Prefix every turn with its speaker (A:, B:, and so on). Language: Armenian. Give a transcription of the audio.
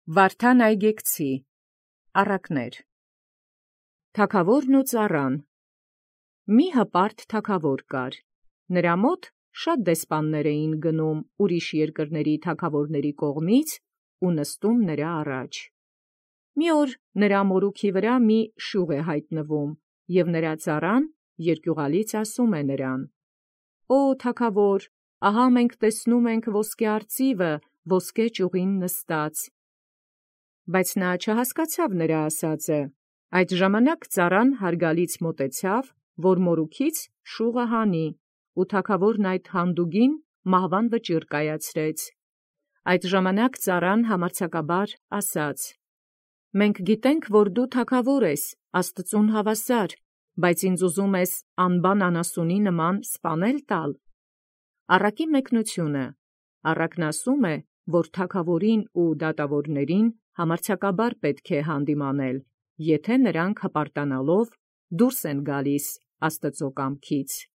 A: Վարդան այգեկցի, առակներ։ Թագավորն ու ծառան։ Մի հպարտ թագավոր կար, նրա մոտ շատ դեսպաններ էին գնում ուրիշ երկրների թագավորների կողմից ու նստում նրա առաջ։ Մի օր նրա մորուքի վրա մի շուղ է հայտնվում, և նրա ծառան երկյուղալից ասում է նրան. «Օ թագավոր, ահա մենք տեսնում ենք ոսկե արծիվը ոսկե ճյուղին նստած»։ Բայց նա չհասկացավ նրա ասածը։ Այդ ժամանակ ծառան հարգալից մոտեցավ, որ մորուքից շուղը հանի, ու թագավորն այդ հանդուգին մահվան վճիռ կայացրեց։ Այդ ժամանակ ծառան համարձակաբար ասաց. «Մենք գիտենք, որ դու թագավոր ես, Աստծուն հավասար, բայց ինձ ուզում ես անբան անասունի նման սպանել տալ»։ Առակի մեկնությունը։ Առակն ասում է, որ թագավորին ու դատավորներին համարձակաբար պետք է հանդիմանել, եթե նրանք հպարտանալով դուրս են գալիս Աստծու կամքից։